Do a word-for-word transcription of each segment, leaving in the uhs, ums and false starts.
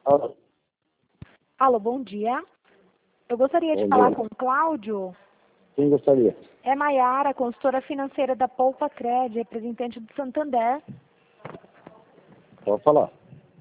Alô, Alô, bom dia. Eu gostaria de bom falar dia. com o Cláudio. Quem gostaria? É Maiara, consultora financeira da Poupa Cred, representante do Santander. Pode falar.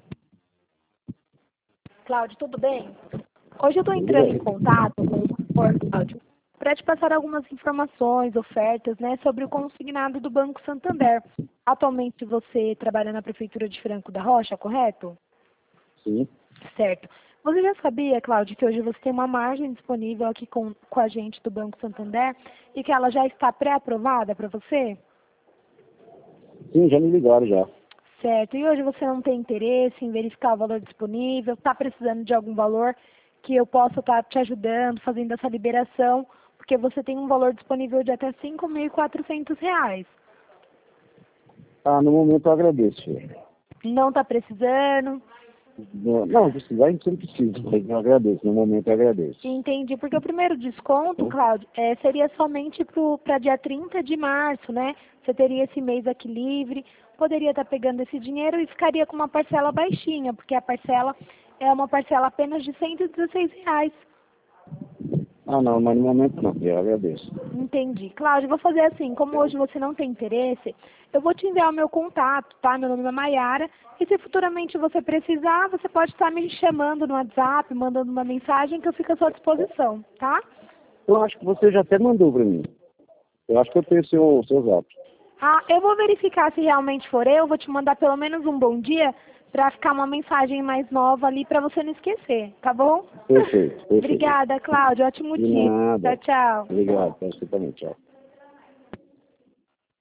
Cláudio, tudo bem? Hoje eu estou Tudo entrando bem. em contato com o senhor, Cláudio, para te passar algumas informações, ofertas, né, sobre o consignado do Banco Santander. Atualmente você trabalha na Prefeitura de Franco da Rocha, correto? Sim. Certo. Você já sabia, Cláudio, que hoje você tem uma margem disponível aqui com, com a gente do Banco Santander e que ela já está pré-aprovada para você? Sim, já me ligaram já. Certo. E hoje você não tem interesse em verificar o valor disponível? Está precisando de algum valor que eu possa estar te ajudando, fazendo essa liberação? Porque você tem um valor disponível de até cinco mil e quatrocentos reais. Ah, no momento eu agradeço. Não está precisando? Não, não, precisar a gente sempre precisa, mas eu agradeço. No momento eu agradeço. Entendi, porque o primeiro desconto, Cláudio, é, seria somente para dia trinta de março, né? Você teria esse mês aqui livre, poderia estar pegando esse dinheiro e ficaria com uma parcela baixinha, porque a parcela é uma parcela apenas de cento e dezesseis reais. Ah, não, mas no momento não, eu agradeço. Entendi. Cláudio, vou fazer assim, como hoje você não tem interesse, eu vou te enviar o meu contato, tá? Meu nome é Maiara, e se futuramente você precisar, você pode estar me chamando no WhatsApp, mandando uma mensagem que eu fico à sua disposição, tá? Eu acho que você já até mandou para mim. Eu acho que eu tenho seu, seu zap. Ah, eu vou verificar se realmente for eu, vou te mandar pelo menos um bom dia para ficar uma mensagem mais nova ali para você não esquecer, tá bom? Perfeito, perfeito. Obrigada, Cláudio. Ótimo De dia. nada. Tchau, tchau. Obrigado, pra você também, tchau.